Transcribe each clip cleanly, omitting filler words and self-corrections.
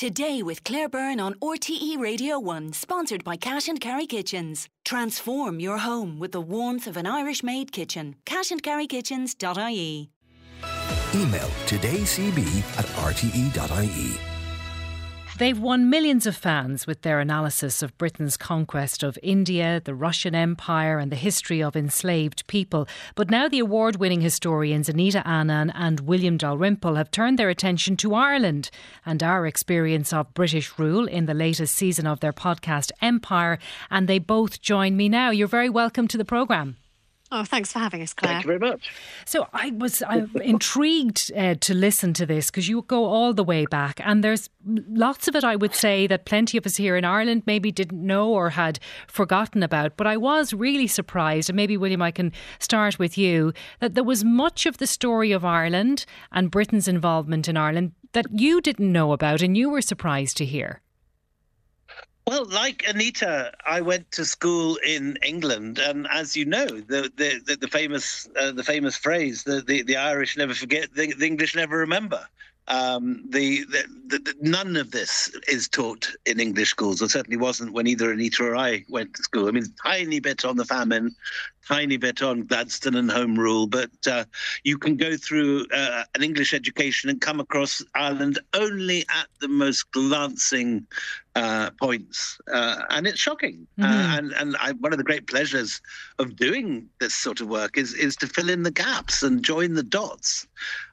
Today with Claire Byrne on RTE Radio 1, sponsored by Cash and Carry Kitchens. Transform your home with the warmth of an Irish-made kitchen. cashandcarrykitchens.ie. Email today.cb@rte.ie. They've won millions of fans with their analysis of Britain's conquest of India, the Russian Empire and the history of enslaved people. But now the award-winning historians Anita Annan and William Dalrymple have turned their attention to Ireland and our experience of British rule in the latest season of their podcast Empire. And they both join me now. You're very welcome to the programme. Oh, thanks for having us, Claire. Thank you very much. So I'm intrigued to listen to this because you go all the way back and there's lots of it, I would say, that plenty of us here in Ireland maybe didn't know or had forgotten about. But I was really surprised, and maybe, William, I can start with you, that there was much of the story of Ireland and Britain's involvement in Ireland that you didn't know about and you were surprised to hear. Well, like Anita, I went to school in England, and as you know, the famous phrase, the Irish never forget, the English never remember. None of this is taught in English schools, or certainly wasn't when either Anita or I went to school. I mean, tiny bit on the famine, tiny bit on Gladstone and Home Rule, but you can go through an English education and come across Ireland only at the most glancing points, and it's shocking. And one of the great pleasures of doing this sort of work is to fill in the gaps and join the dots.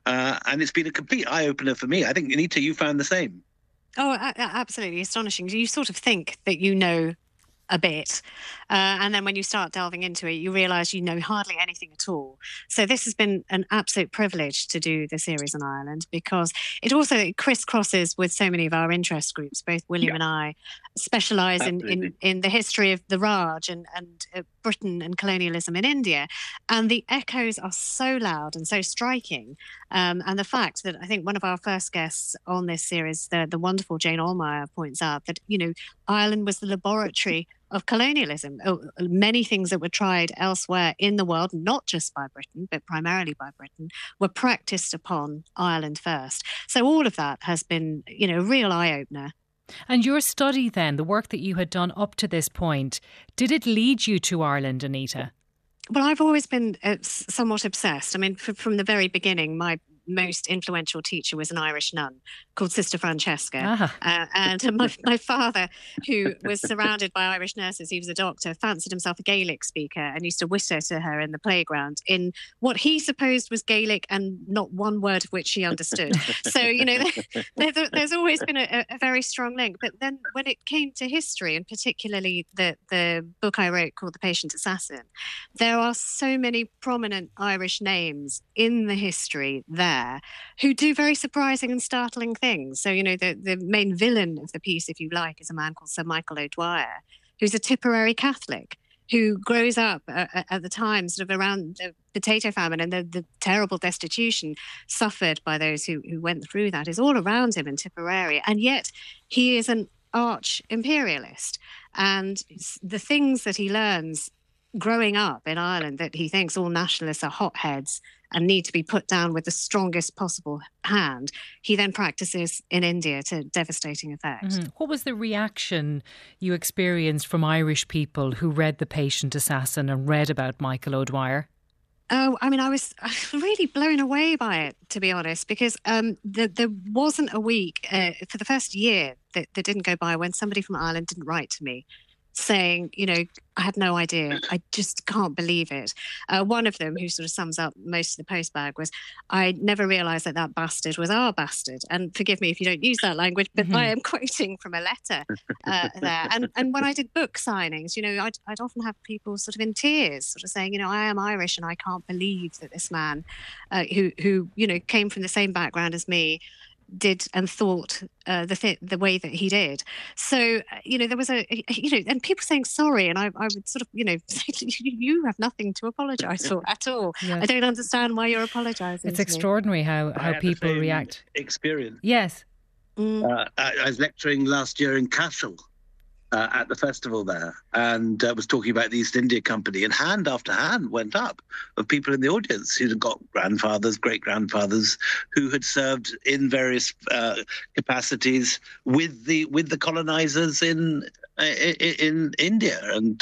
And it's been a complete eye-opener for me. I think, Anita, you found the same. Oh, absolutely astonishing. You sort of think that you know a bit. And then when you start delving into it, you realise you know hardly anything at all. So this has been an absolute privilege to do the series on Ireland because it also crisscrosses with so many of our interest groups. Both William and I specialise in the history of the Raj and Britain and colonialism in India. And the echoes are so loud and so striking. And the fact that I think one of our first guests on this series, the wonderful Jane Allmeyer, points out that, you know, Ireland was the laboratory of colonialism. Many things that were tried elsewhere in the world, not just by Britain, but primarily by Britain, were practiced upon Ireland first. So all of that has been, you know, a real eye-opener. And your study then, the work that you had done up to this point, did it lead you to Ireland, Anita? Well, I've always been somewhat obsessed. I mean, from the very beginning, my most influential teacher was an Irish nun called Sister Francesca. And my father, who was surrounded by Irish nurses, he was a doctor, fancied himself a Gaelic speaker and used to whisper to her in the playground in what he supposed was Gaelic and not one word of which she understood. So, you know, there's always been a very strong link. But then when it came to history, and particularly the book I wrote called The Patient Assassin, there are so many prominent Irish names in the history there who do very surprising and startling things. So, you know, the main villain of the piece, if you like, is a man called Sir Michael O'Dwyer, who's a Tipperary Catholic who grows up at the time sort of around the potato famine and the terrible destitution suffered by those who went through that is all around him in Tipperary. And yet he is an arch imperialist. And the things that he learns growing up in Ireland, that he thinks all nationalists are hotheads and need to be put down with the strongest possible hand, he then practices in India to devastating effect. Mm-hmm. What was the reaction you experienced from Irish people who read The Patient Assassin and read about Michael O'Dwyer? Oh, I mean, I was really blown away by it, to be honest, because there wasn't a week for the first year that didn't go by when somebody from Ireland didn't write to me saying, you know, I had no idea. I just can't believe it. One of them, who sort of sums up most of the postbag, was, I never realised that bastard was our bastard. And forgive me if you don't use that language, but I am quoting from a letter there. And when I did book signings, you know, I'd often have people sort of in tears, sort of saying, you know, I am Irish and I can't believe that this man who you know, came from the same background as me did and thought the way that he did. So, you know, there was and people saying sorry, and I would sort of, you know, say, you have nothing to apologise for at all. Yes. I don't understand why you're apologising. It's extraordinary how people react. Experience. Yes. I was lecturing last year in Cashel, at the festival there, and was talking about the East India Company, and hand after hand went up of people in the audience who'd got grandfathers, great-grandfathers, who had served in various capacities with the colonizers in India, and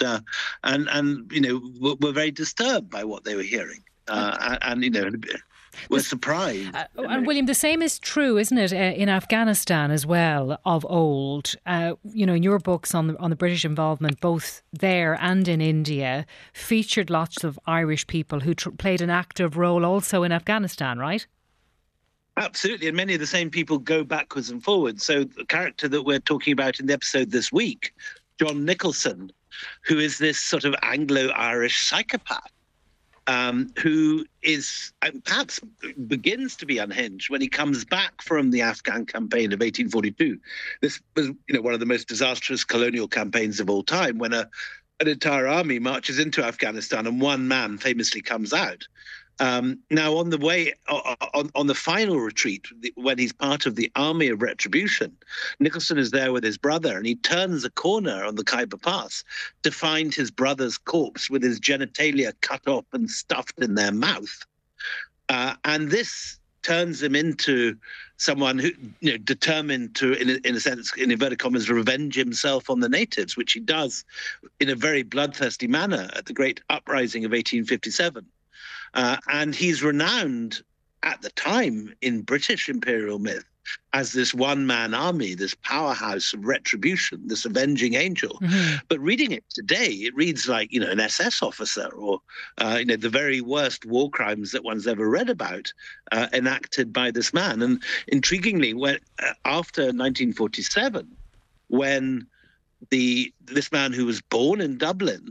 were very disturbed by what they were hearing, and we're surprised. And William, the same is true, isn't it, in Afghanistan as well, of old? In your books on the British involvement, both there and in India, featured lots of Irish people who played an active role also in Afghanistan, right? Absolutely, and many of the same people go backwards and forwards. So the character that we're talking about in the episode this week, John Nicholson, who is this sort of Anglo-Irish psychopath, who is perhaps begins to be unhinged when he comes back from the Afghan campaign of 1842. This was, one of the most disastrous colonial campaigns of all time, when an entire army marches into Afghanistan and one man famously comes out. Now, on the way, on the final retreat, when he's part of the Army of Retribution, Nicholson is there with his brother, and he turns a corner on the Khyber Pass to find his brother's corpse with his genitalia cut off and stuffed in their mouth. And this turns him into someone who, determined to, in a sense, in inverted commas, revenge himself on the natives, which he does in a very bloodthirsty manner at the Great Uprising of 1857. And he's renowned at the time in British imperial myth as this one-man army, this powerhouse of retribution, this avenging angel. Mm-hmm. But reading it today, it reads like, an SS officer or, the very worst war crimes that one's ever read about enacted by this man. And intriguingly, after 1947, when this man who was born in Dublin,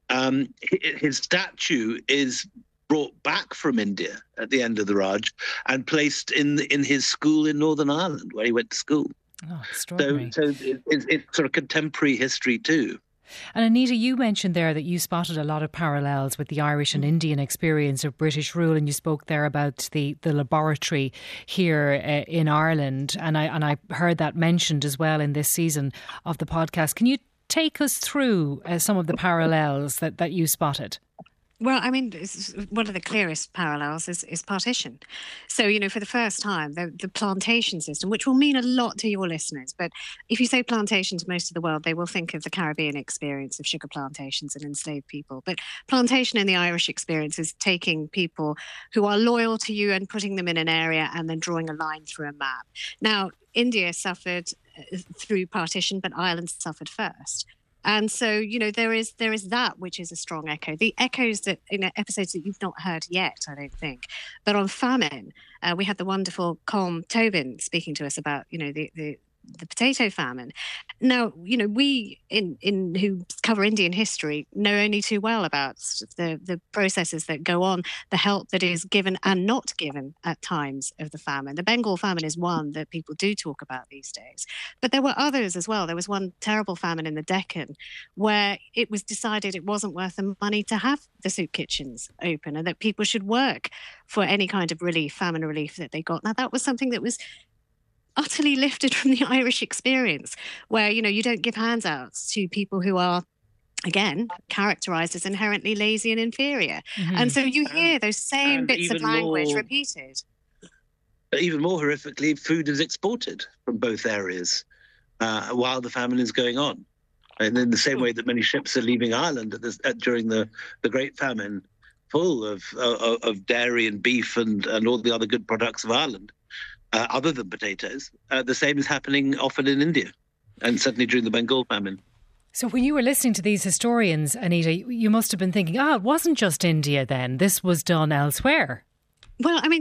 his statue is brought back from India at the end of the Raj and placed in his school in Northern Ireland, where he went to school. Oh, extraordinary. So it's sort of contemporary history too. And Anita, you mentioned there that you spotted a lot of parallels with the Irish and Indian experience of British rule, and you spoke there about the laboratory here in Ireland, and I heard that mentioned as well in this season of the podcast. Can you take us through some of the parallels that you spotted? Well, I mean, one of the clearest parallels is partition. So, for the first time, the plantation system, which will mean a lot to your listeners, but if you say plantation to most of the world, they will think of the Caribbean experience of sugar plantations and enslaved people. But plantation in the Irish experience is taking people who are loyal to you and putting them in an area and then drawing a line through a map. Now, India suffered through partition, but Ireland suffered first. And so, there is that which is a strong echo. The echoes that in episodes that you've not heard yet, I don't think. But on famine, we had the wonderful Colm Tobin speaking to us about, the potato famine. Now, we in who cover Indian history know only too well about the processes that go on, the help that is given and not given at times of the famine. The Bengal famine is one that people do talk about these days. But there were others as well. There was one terrible famine in the Deccan where it was decided it wasn't worth the money to have the soup kitchens open and that people should work for any kind of relief, famine relief that they got. Now, that was something that was utterly lifted from the Irish experience, where, you don't give handouts to people who are, again, characterised as inherently lazy and inferior. Mm-hmm. And so you hear those same bits of language repeated. Even more horrifically, food is exported from both areas while the famine is going on. And in the same way that many ships are leaving Ireland during the Great Famine, full of dairy and beef and all the other good products of Ireland, other than potatoes. The same is happening often in India, and certainly during the Bengal famine. So when you were listening to these historians, Anita, you must have been thinking, it wasn't just India then. This was done elsewhere. Well, I mean,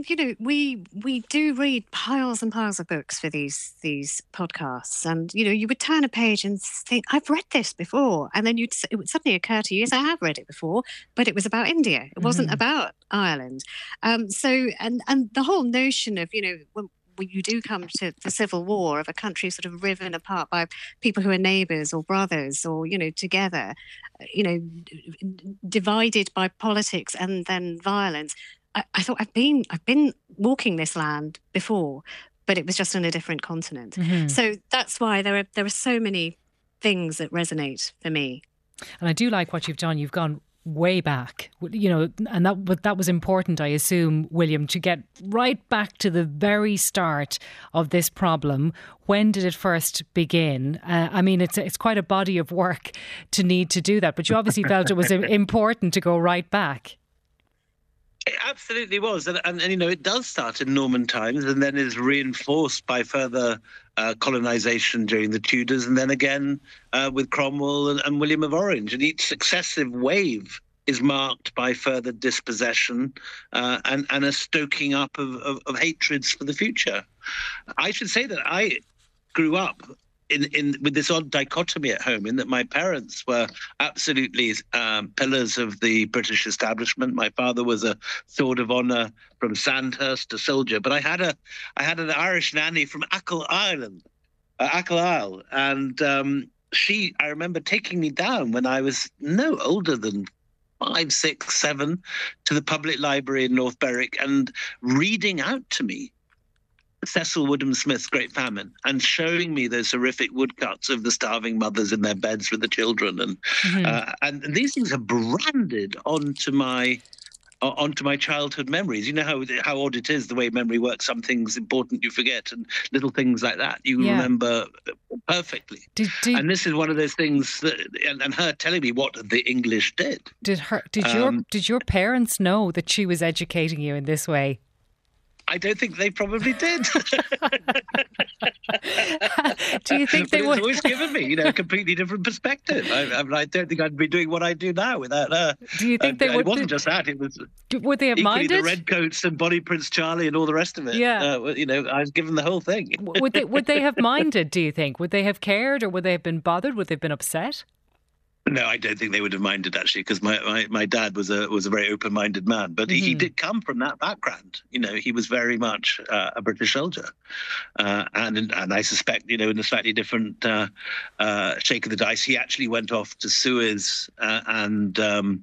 we do read piles and piles of books for these podcasts, and you would turn a page and think, I've read this before, and then it would suddenly occur to you, yes, I have read it before, but it was about India. It wasn't about Ireland. So the whole notion of when you do come to the civil war of a country sort of riven apart by people who are neighbours or brothers or together, divided by politics and then violence. I thought I've been walking this land before, but it was just on a different continent. Mm-hmm. So that's why there are so many things that resonate for me. And I do like what you've done. You've gone way back, and that was important, I assume, William, to get right back to the very start of this problem. When did it first begin? I mean, it's quite a body of work to need to do that, but you obviously felt it was important to go right back. It absolutely was. And it does start in Norman times and then is reinforced by further colonisation during the Tudors, and then again with Cromwell and William of Orange. And each successive wave is marked by further dispossession and a stoking up of hatreds for the future. I should say that I grew up with this odd dichotomy at home, in that my parents were absolutely pillars of the British establishment. My father was a Sword of Honour from Sandhurst, a soldier, but I had an Irish nanny from Achill Isle, and she, I remember taking me down when I was no older than 5, 6, 7 to the public library in North Berwick and reading out to me Cecil Woodham Smith's Great Famine and showing me those horrific woodcuts of the starving mothers in their beds with the children, and these things are branded onto my childhood memories. You know how odd it is, the way memory works. Some things important you forget, and little things like that you remember perfectly. And this is one of those things that, and her telling me what the English did. Did your parents know that she was educating you in this way? I don't think they probably did. Do you think they would? It's always given me, a completely different perspective. I don't think I'd be doing what I do now without her. Do you think they would? It wasn't just that. It was. Would they have minded? The Redcoats and Bonnie Prince Charlie and all the rest of it. Yeah. I was given the whole thing. Would they have minded? Do you think? Would they have cared, or would they have been bothered? Would they have been upset? No, I don't think they would have minded, actually, because my dad was a very open-minded man, but he did come from that background. He was very much a British soldier, and I suspect, in a slightly different shake of the dice, he actually went off to Suez and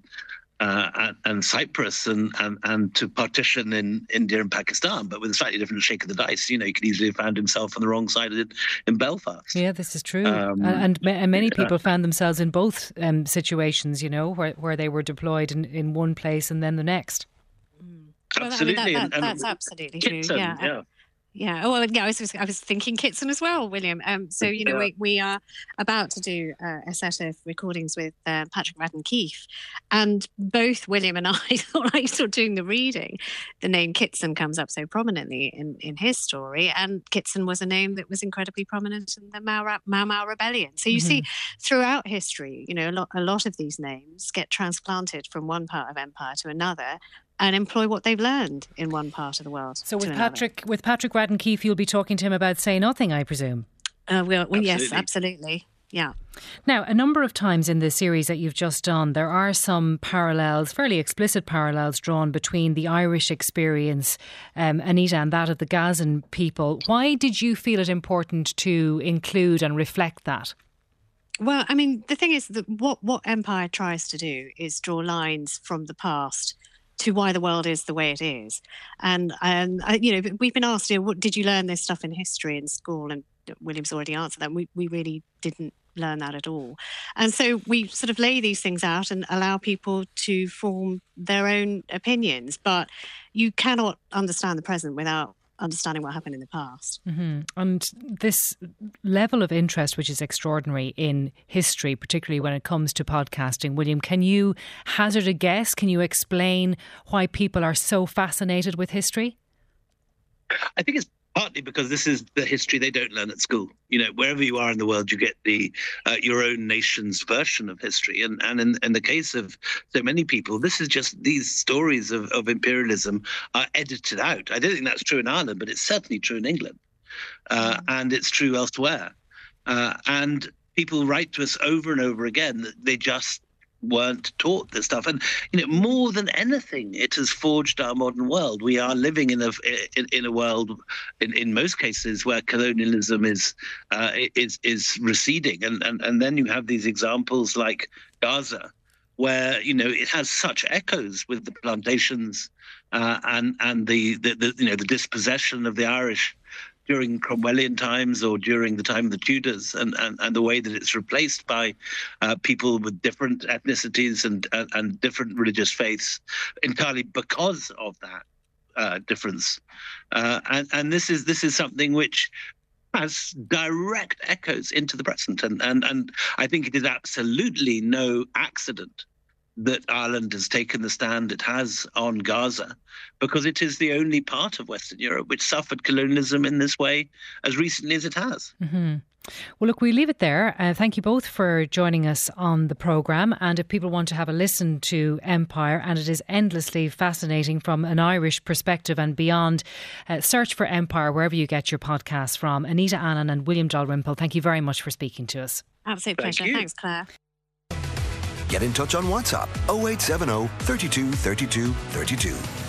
Cyprus and to partition in India and Pakistan, but with a slightly different shake of the dice. He could easily have found himself on the wrong side of it in Belfast. Yeah, this is true. And many people found themselves in both situations, where they were deployed in one place and then the next. Absolutely. That's absolutely true. Kitson, yeah. Yeah. Well, yeah. I was thinking Kitson as well, William. So we are about to do a set of recordings with Patrick Radden Keefe, and both William and I thought, I saw doing the reading, the name Kitson comes up so prominently in his story, and Kitson was a name that was incredibly prominent in the Mau Mau Rebellion. So you see, throughout history, a lot of these names get transplanted from one part of empire to another, and employ what they've learned in one part of the world. So with Patrick Radden Keefe, you'll be talking to him about Say Nothing, I presume. Yes, absolutely. Yeah. Now, a number of times in the series that you've just done, there are some parallels, fairly explicit parallels drawn between the Irish experience, Anita, and that of the Gazan people. Why did you feel it important to include and reflect that? Well, I mean, the thing is that what empire tries to do is draw lines from the past to why the world is the way it is. And we've been asked, what did you learn this stuff in history in school? And William's already answered that. We really didn't learn that at all. And so we sort of lay these things out and allow people to form their own opinions. But you cannot understand the present without understanding what happened in the past. Mm-hmm. And this level of interest, which is extraordinary in history, particularly when it comes to podcasting, William, can you hazard a guess? Can you explain why people are so fascinated with history? I think it's partly because this is the history they don't learn at school. Wherever you are in the world, you get the your own nation's version of history. And in the case of so many people, this is just these stories of imperialism are edited out. I don't think that's true in Ireland, but it's certainly true in England. And it's true elsewhere. And people write to us over and over again that they just weren't taught this stuff. And more than anything, it has forged our modern world. We are living in a world in most cases where colonialism is receding, and then you have these examples like Gaza, where it has such echoes with the plantations and the dispossession of the Irish during Cromwellian times or during the time of the Tudors, and the way that it's replaced by people with different ethnicities and different religious faiths entirely because of that difference. And this is something which has direct echoes into the present. And I think it is absolutely no accident that Ireland has taken the stand it has on Gaza, because it is the only part of Western Europe which suffered colonialism in this way as recently as it has. Mm-hmm. Well, look, we leave it there. Thank you both for joining us on the programme. And if people want to have a listen to Empire, and it is endlessly fascinating from an Irish perspective and beyond, search for Empire wherever you get your podcasts from. Anita Annan and William Dalrymple, thank you very much for speaking to us. Absolute pleasure. Thanks, Claire. Get in touch on WhatsApp 0870 32 32 32.